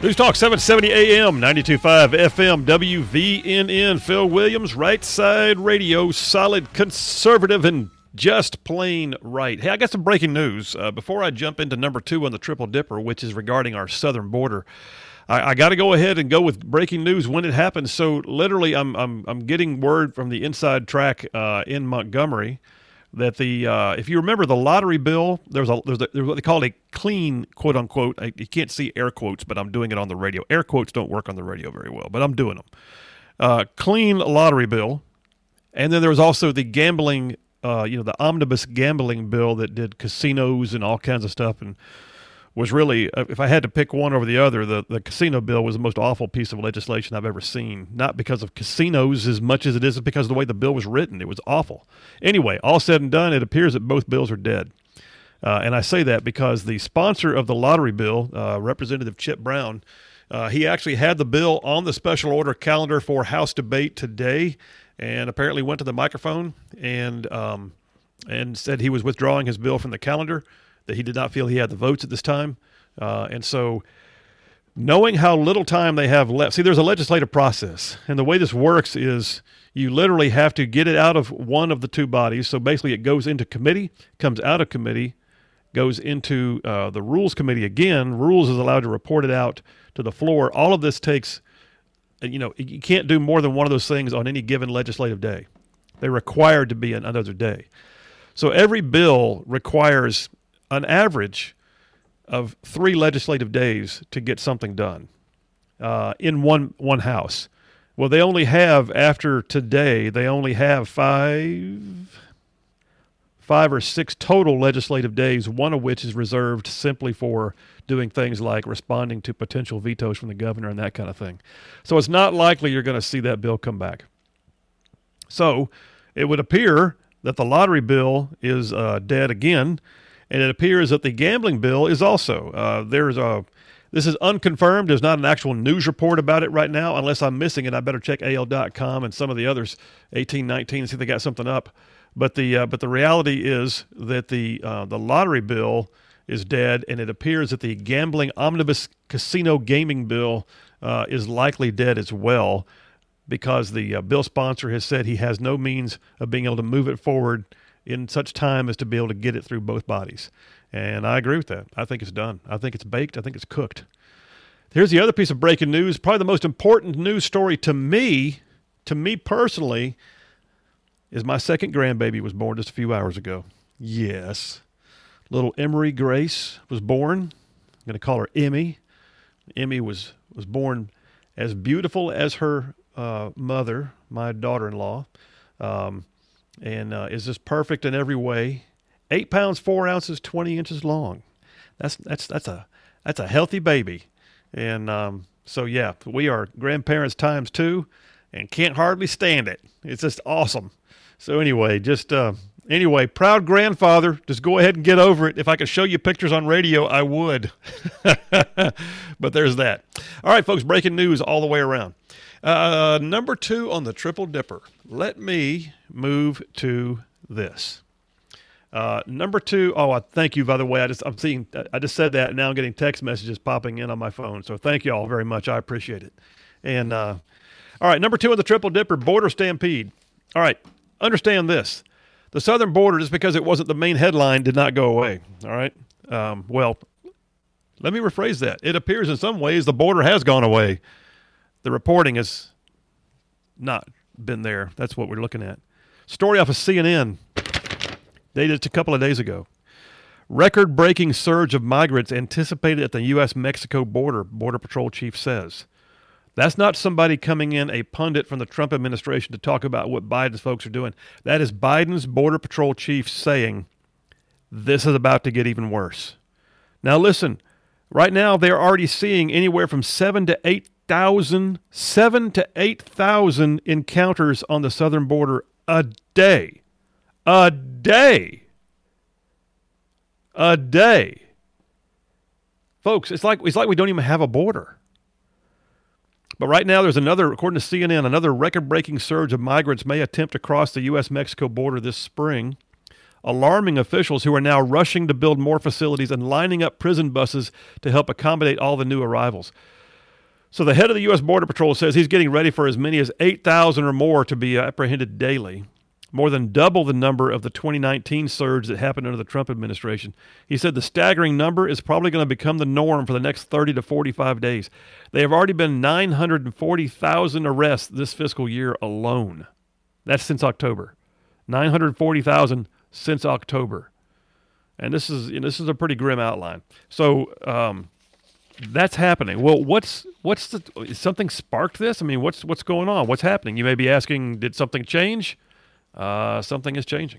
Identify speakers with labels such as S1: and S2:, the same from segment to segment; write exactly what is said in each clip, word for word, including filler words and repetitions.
S1: News Talk seven seventy A M, ninety-two point five F M, W V N N. Phil Williams, Right Side Radio, solid conservative and just plain right. Hey, I got some breaking news. Uh, before I jump into number two on the Triple Dipper, which is regarding our southern border, I, I got to go ahead and go with breaking news when it happens. So literally, I'm I'm I'm getting word from the inside track uh, in Montgomery that the uh, if you remember the lottery bill, there's a there's, a, there's what they call a clean quote unquote. I, you can't see air quotes, but I'm doing it on the radio. Air quotes don't work on the radio very well, but I'm doing them. Uh, clean lottery bill, and then there was also the gambling, uh, you know, the omnibus gambling bill that did casinos and all kinds of stuff, and was really, if I had to pick one over the other, the, the casino bill was the most awful piece of legislation I've ever seen. Not because of casinos as much as it is because of the way the bill was written. It was awful. Anyway, all said and done, it appears that both bills are dead. Uh, and I say that because the sponsor of the lottery bill, uh, Representative Chip Brown, uh, he actually had the bill on the special order calendar for House debate today, and apparently went to the microphone and um, and said he was withdrawing his bill from the calendar, that he did not feel he had the votes at this time. Uh, and so knowing how little time they have left, see, there's a legislative process. And the way this works is you literally have to get it out of one of the two bodies. So basically it goes into committee, comes out of committee, goes into uh, the Rules Committee again. Rules is allowed to report it out to the floor. All of this takes, you know, you can't do more than one of those things on any given legislative day. They're required to be another day. So every bill requires an average of three legislative days to get something done uh, in one one house. Well, they only have, after today, they only have five, five or six total legislative days, one of which is reserved simply for doing things like responding to potential vetoes from the governor and that kind of thing. So it's not likely you're going to see that bill come back. So it would appear that the lottery bill is uh, dead again. And it appears that the gambling bill is also. Uh, there's a. This is unconfirmed. There's not an actual news report about it right now. Unless I'm missing it, I better check A L dot com and some of the others, eighteen nineteen, and see if they got something up. But the uh, but the reality is that the uh, the lottery bill is dead, and it appears that the gambling omnibus casino gaming bill uh, is likely dead as well, because the uh, bill sponsor has said he has no means of being able to move it forward in such time as to be able to get it through both bodies. And I agree with that. I think it's done. I think it's baked. I think it's cooked. Here's the other piece of breaking news, probably the most important news story to me, to me personally, is my second grandbaby was born just a few hours ago. Yes. Little Emery Grace was born. I'm going to call her Emmy. Emmy was, was born as beautiful as her uh, mother, my daughter-in-law. Um, and uh, is just perfect in every way. Eight pounds, four ounces, twenty inches long. That's that's that's a that's a healthy baby. And um, so yeah, we are grandparents times two, and can't hardly stand it. It's just awesome. So anyway, just uh, anyway, proud grandfather. Just go ahead and get over it. If I could show you pictures on radio, I would. But there's that. All right, folks. Breaking news all the way around. Uh, number two on the Triple Dipper. Let me move to this. Uh, number two. Oh, I thank you, by the way. I just, I'm seeing, I just said that and now I'm getting text messages popping in on my phone. So thank you all very much. I appreciate it. And, uh, all right. Number two on the Triple Dipper, border stampede. All right. Understand this. The southern border, just because it wasn't the main headline, did not go away. All right. Um, well, let me rephrase that. It appears in some ways the border has gone away. The reporting has not been there. That's what we're looking at. Story off of C N N, dated just a couple of days ago. Record-breaking surge of migrants anticipated at the U S Mexico border, Border Patrol chief says. That's not somebody coming in, a pundit from the Trump administration, to talk about what Biden's folks are doing. That is Biden's Border Patrol chief saying, this is about to get even worse. Now listen, right now they're already seeing anywhere from seven to eight thousand, seven to eight thousand encounters on the southern border a day. A day. A day. Folks, it's like it's like we don't even have a border. But right now there's another, according to C N N, another record-breaking surge of migrants may attempt to cross the U S Mexico border this spring, alarming officials who are now rushing to build more facilities and lining up prison buses to help accommodate all the new arrivals. So the head of the U S Border Patrol says he's getting ready for as many as eight thousand or more to be apprehended daily, more than double the number of the twenty nineteen surge that happened under the Trump administration. He said the staggering number is probably going to become the norm for the next thirty to forty-five days. There have already been nine hundred forty thousand arrests this fiscal year alone. That's since October. nine hundred forty thousand since October. And this is you know, this is a pretty grim outline. So um, that's happening. Well, what's what's the is something sparked this? I mean, what's what's going on? What's happening? You may be asking, did something change? Uh, something is changing.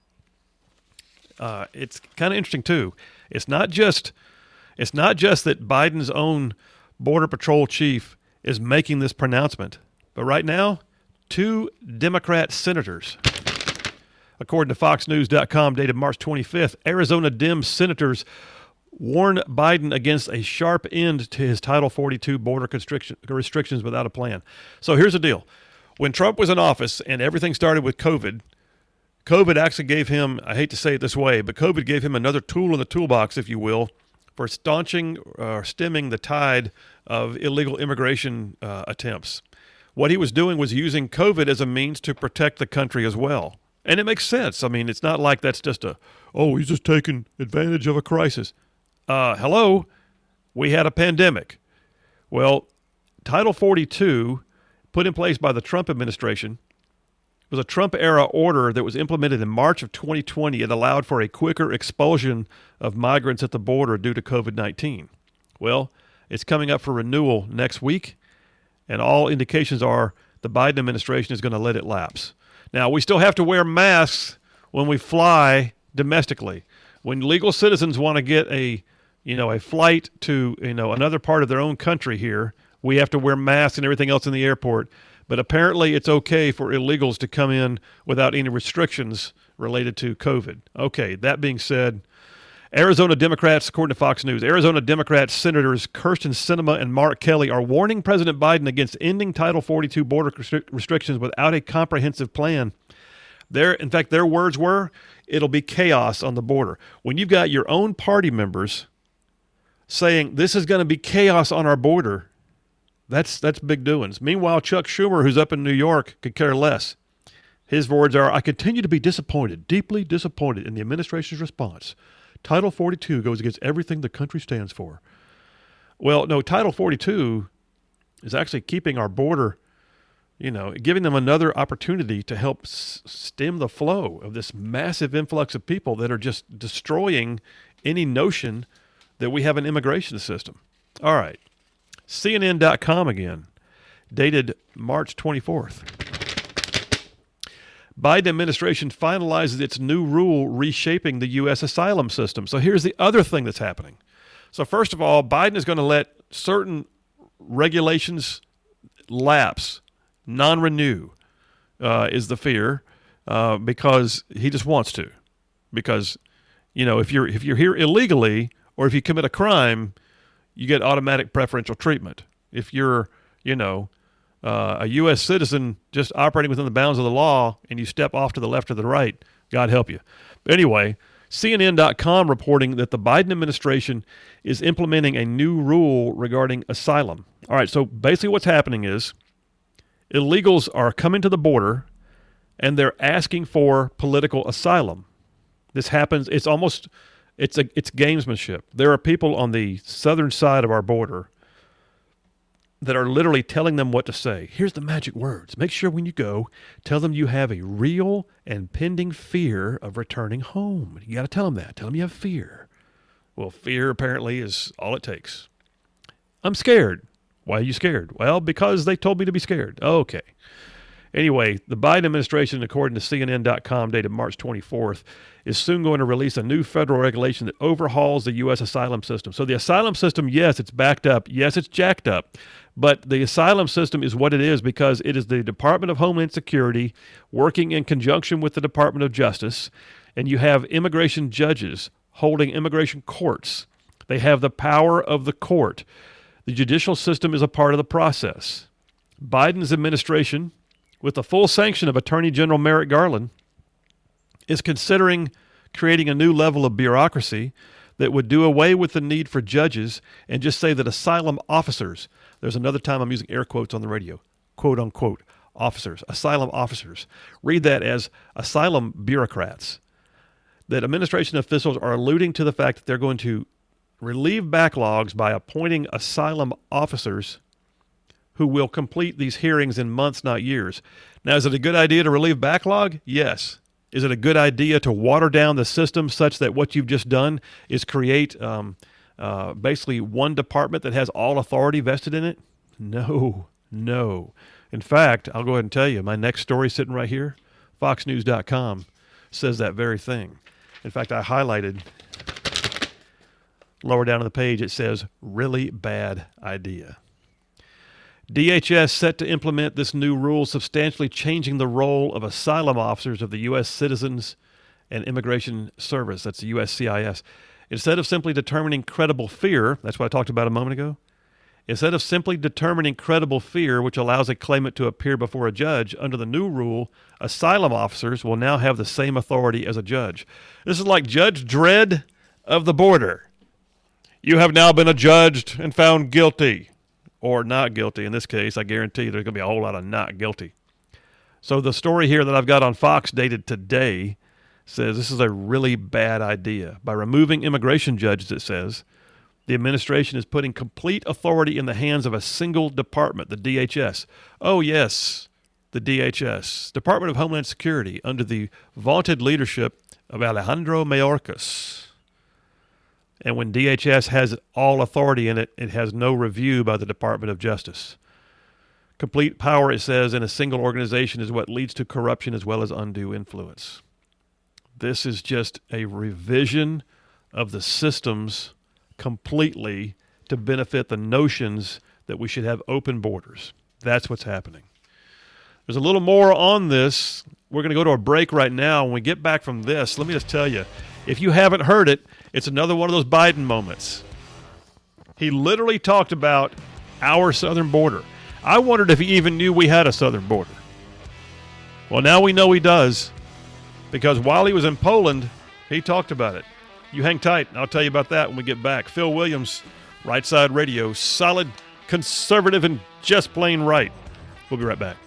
S1: Uh, it's kind of interesting too. It's not just it's not just that Biden's own Border Patrol chief is making this pronouncement, but right now, two Democrat senators, according to Fox News dot com, dated March twenty-fifth, Arizona Dem senators warned Biden against a sharp end to his Title forty-two border constriction, restrictions without a plan. So here's the deal. When Trump was in office and everything started with COVID, COVID actually gave him, I hate to say it this way, but COVID gave him another tool in the toolbox, if you will, for staunching or uh, stemming the tide of illegal immigration uh, attempts. What he was doing was using COVID as a means to protect the country as well. And it makes sense. I mean, it's not like that's just a, oh, he's just taking advantage of a crisis. Uh, hello, we had a pandemic. Well, Title forty-two, put in place by the Trump administration, was a Trump-era order that was implemented in March of twenty twenty. It allowed for a quicker expulsion of migrants at the border due to COVID nineteen. Well, it's coming up for renewal next week, and all indications are the Biden administration is going to let it lapse. Now, we still have to wear masks when we fly domestically. When legal citizens want to get a, you know, a flight to, you know, another part of their own country here, we have to wear masks and everything else in the airport. But apparently it's okay for illegals to come in without any restrictions related to COVID. Okay, that being said, Arizona Democrats, according to Fox News, Arizona Democrats Senators Kyrsten Sinema and Mark Kelly are warning President Biden against ending Title forty-two border restri- restrictions without a comprehensive plan. Their, in fact, their words were, it'll be chaos on the border. When you've got your own party members saying this is going to be chaos on our border, That's that's big doings. Meanwhile, Chuck Schumer, who's up in New York, could care less. His words are, I continue to be disappointed, deeply disappointed in the administration's response. Title forty-two goes against everything the country stands for. Well, no, Title forty-two is actually keeping our border, you know, giving them another opportunity to help s- stem the flow of this massive influx of people that are just destroying any notion that we have an immigration system. All right. C N N dot com again, dated March twenty-fourth. Biden administration finalizes its new rule reshaping the U S asylum system. So here's the other thing that's happening. So first of all, Biden is going to let certain regulations lapse, non-renew, uh, is the fear, uh, because he just wants to. Because, you know, if you're if you're here illegally or if you commit a crime, you get automatic preferential treatment. If you're, you know, uh, a U S citizen just operating within the bounds of the law and you step off to the left or the right, God help you. But anyway, C N N dot com reporting that the Biden administration is implementing a new rule regarding asylum. All right, so basically what's happening is illegals are coming to the border and they're asking for political asylum. This happens, it's almost... It's a it's gamesmanship. There are people on the southern side of our border that are literally telling them what to say. Here's the magic words. Make sure when you go, tell them you have a real and pending fear of returning home. You got to tell them that. Tell them you have fear. Well, fear apparently is all it takes. I'm scared. Why are you scared? Well, because they told me to be scared. Okay. Anyway, the Biden administration, according to C N N dot com, dated March twenty-fourth, is soon going to release a new federal regulation that overhauls the U S asylum system. So the asylum system, yes, it's backed up. Yes, it's jacked up. But the asylum system is what it is because it is the Department of Homeland Security working in conjunction with the Department of Justice, and you have immigration judges holding immigration courts. They have the power of the court. The judicial system is a part of the process. Biden's administration, with the full sanction of Attorney General Merrick Garland, is considering creating a new level of bureaucracy that would do away with the need for judges and just say that asylum officers, there's another time I'm using air quotes on the radio, quote unquote, officers, asylum officers. Read that as asylum bureaucrats. That administration officials are alluding to the fact that they're going to relieve backlogs by appointing asylum officers who will complete these hearings in months, not years. Now, is it a good idea to relieve backlog? Yes. Is it a good idea to water down the system such that what you've just done is create um, uh, basically one department that has all authority vested in it? No, no. In fact, I'll go ahead and tell you, my next story sitting right here, fox news dot com, says that very thing. In fact, I highlighted, lower down on the page, it says, really bad idea. D H S set to implement this new rule, substantially changing the role of asylum officers of the U S Citizens and Immigration Service. That's the U S C I S. Instead of simply determining credible fear, that's what I talked about a moment ago, instead of simply determining credible fear, which allows a claimant to appear before a judge, under the new rule, asylum officers will now have the same authority as a judge. This is like Judge Dredd of the border. You have now been adjudged and found guilty. Or not guilty. In this case, I guarantee there's going to be a whole lot of not guilty. So the story here that I've got on Fox dated today says this is a really bad idea. By removing immigration judges, it says, the administration is putting complete authority in the hands of a single department, the D H S. Oh, yes, the D H S, Department of Homeland Security, under the vaunted leadership of Alejandro Mayorkas. And when D H S has all authority in it, it has no review by the Department of Justice. Complete power, it says, in a single organization is what leads to corruption as well as undue influence. This is just a revision of the systems completely to benefit the notions that we should have open borders. That's what's happening. There's a little more on this. We're going to go to a break right now. When we get back from this, let me just tell you, if you haven't heard it, it's another one of those Biden moments. He literally talked about our southern border. I wondered if he even knew we had a southern border. Well, now we know he does, because while he was in Poland, he talked about it. You hang tight, and I'll tell you about that when we get back. Phil Williams, Right Side Radio, solid, conservative, and just plain right. We'll be right back.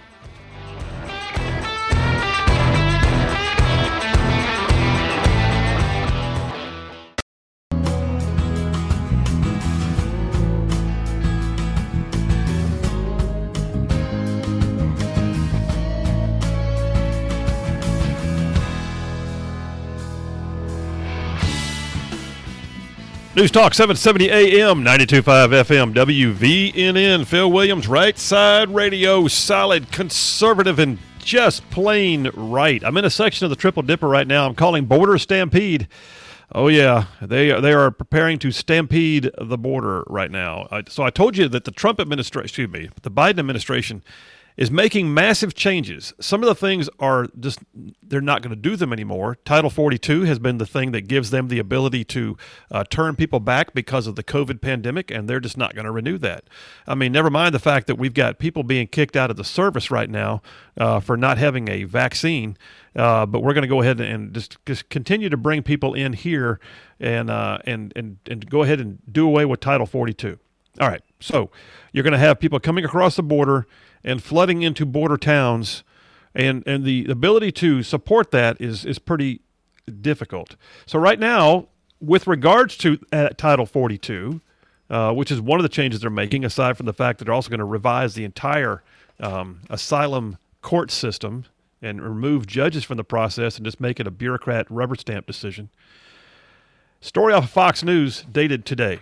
S1: News Talk seven seventy A M, ninety-two point five F M, W V N N. Phil Williams, Right Side Radio, solid, conservative, and just plain right. I'm in a section of the Triple Dipper right now I'm calling Border Stampede. Oh, yeah, they, they are preparing to stampede the border right now. I, so I told you that the Trump administration, excuse me, the Biden administration is making massive changes. Some of the things are just, they're not going to do them anymore. Title forty-two has been the thing that gives them the ability to uh, turn people back because of the COVID pandemic, and they're just not going to renew that. I mean, never mind the fact that we've got people being kicked out of the service right now uh, for not having a vaccine, uh, but we're going to go ahead and just, just continue to bring people in here and, uh, and, and, and go ahead and do away with Title forty-two. All right, so you're going to have people coming across the border and flooding into border towns, and, and the ability to support that is, is pretty difficult. So right now, with regards to uh, Title forty-two, uh, which is one of the changes they're making, aside from the fact that they're also going to revise the entire um, asylum court system and remove judges from the process and just make it a bureaucrat rubber stamp decision. Story off of Fox News dated today.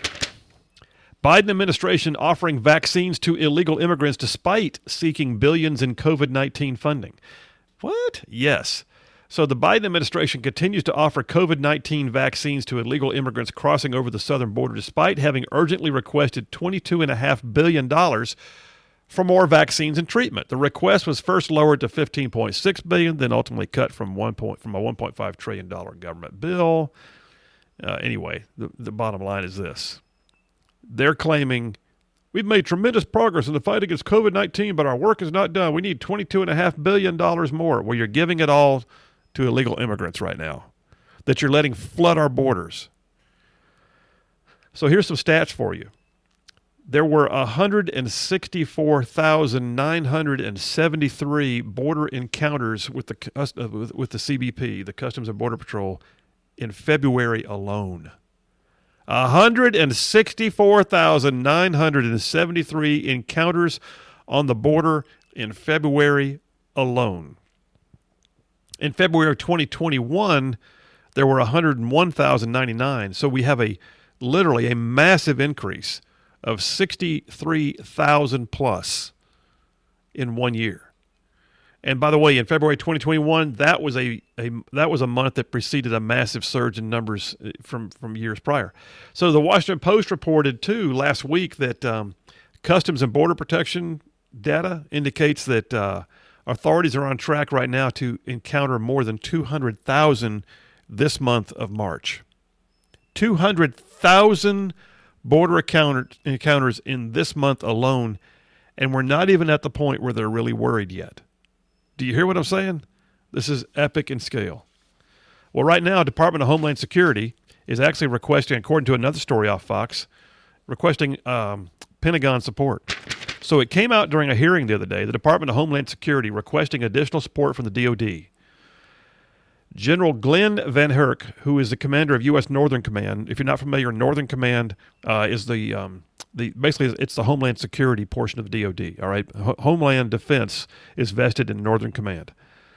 S1: Biden administration offering vaccines to illegal immigrants despite seeking billions in COVID nineteen funding. What? Yes. So the Biden administration continues to offer COVID nineteen vaccines to illegal immigrants crossing over the southern border despite having urgently requested twenty-two point five billion dollars for more vaccines and treatment. The request was first lowered to fifteen point six billion dollars, then ultimately cut from one point, from a one point five trillion dollars government bill. Uh, anyway, the, the bottom line is this. They're claiming we've made tremendous progress in the fight against COVID nineteen, but our work is not done. We need twenty-two point five billion dollars more. Well, you're giving it all to illegal immigrants right now that you're letting flood our borders. So here's some stats for you. There were one hundred sixty-four thousand nine hundred seventy-three border encounters with the with the C B P, the Customs and Border Patrol, in February alone. one hundred sixty-four thousand nine hundred seventy-three encounters on the border in February alone. In February of twenty twenty-one, there were one hundred one thousand ninety-nine. So we have a literally a massive increase of sixty-three thousand plus in one year. And by the way, in February twenty twenty-one, that was a, a that was a month that preceded a massive surge in numbers from, from years prior. So the Washington Post reported, too, last week that um, Customs and Border Protection data indicates that uh, authorities are on track right now to encounter more than two hundred thousand this month of March. two hundred thousand border encounter, encounters in this month alone, and we're not even at the point where they're really worried yet. Do you hear what I'm saying? This is epic in scale. Well, right now, Department of Homeland Security is actually requesting, according to another story off Fox, requesting um, Pentagon support. So it came out during a hearing the other day, the Department of Homeland Security requesting additional support from the D O D. General Glenn Van Herk, who is the commander of U S Northern Command. If you're not familiar, Northern Command uh, is the um, the basically it's the Homeland Security portion of the D O D. All right, H- Homeland Defense is vested in Northern Command.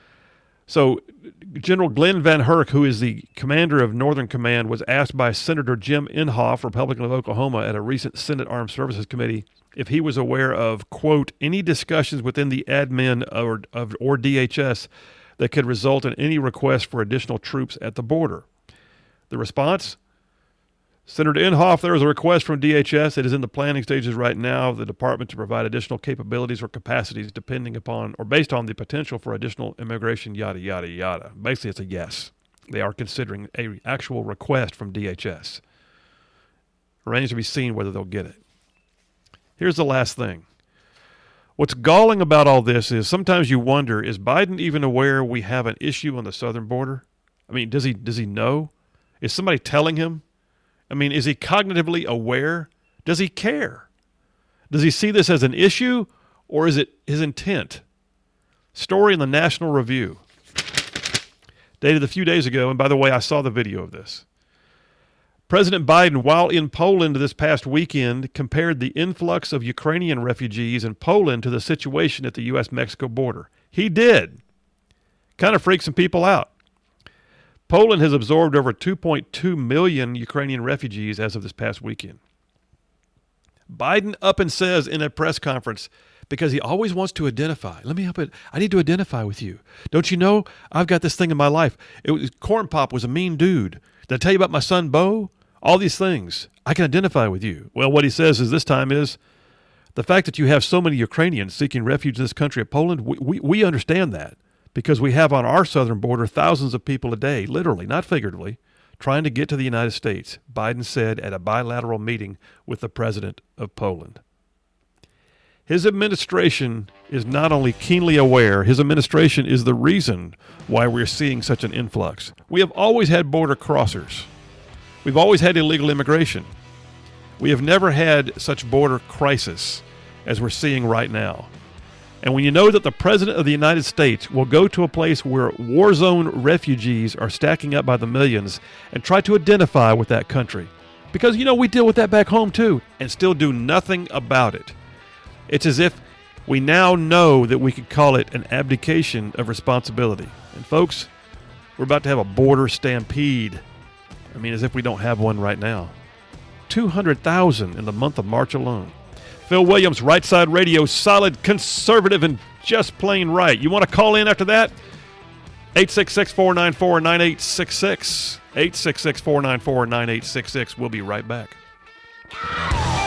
S1: So General Glenn Van Herk, who is the commander of Northern Command, was asked by Senator Jim Inhofe, Republican of Oklahoma, at a recent Senate Armed Services Committee if he was aware of, quote, any discussions within the admin or of or D H S that could result in any request for additional troops at the border. The response? Senator Inhofe, there is a request from D H S. It is in the planning stages right now of the department to provide additional capabilities or capacities depending upon or based on the potential for additional immigration, yada, yada, yada. Basically, it's a yes. They are considering an actual request from D H S. Remains to be seen whether they'll get it. Here's the last thing. What's galling about all this is sometimes you wonder, is Biden even aware we have an issue on the southern border? I mean, does he does he know? Is somebody telling him? I mean, is he cognitively aware? Does he care? Does he see this as an issue, or is it his intent? Story in the National Review, dated a few days ago, and by the way, I saw the video of this. President Biden, while in Poland this past weekend, compared the influx of Ukrainian refugees in Poland to the situation at the U S Mexico border. He did. Kind of freaked some people out. Poland has absorbed over two point two million Ukrainian refugees as of this past weekend. Biden up and says in a press conference, because he always wants to identify. Let me help it. I need to identify with you. Don't you know I've got this thing in my life? It was, Corn Pop was a mean dude. Did I tell you about my son, Bo? All these things. I can identify with you. Well, what he says is this time is the fact that you have so many Ukrainians seeking refuge in this country of Poland, we, we, we understand that because we have on our southern border thousands of people a day, literally, not figuratively, trying to get to the United States, Biden said at a bilateral meeting with the president of Poland. His administration is not only keenly aware, his administration is the reason why we're seeing such an influx. We have always had border crossers. We've always had illegal immigration. We have never had such border crisis as we're seeing right now. And when you know that the President of the United States will go to a place where war zone refugees are stacking up by the millions and try to identify with that country, because, you know, we deal with that back home too, and still do nothing about it. It's as if we now know that we could call it an abdication of responsibility. And folks, we're about to have a border stampede. I mean, as if we don't have one right now. two hundred thousand in the month of March alone. Phil Williams, Right Side Radio, solid, conservative, and just plain right. You want to call in after that? eight six six, four nine four, nine eight six six. eight six six, four nine four, nine eight six six. We'll be right back.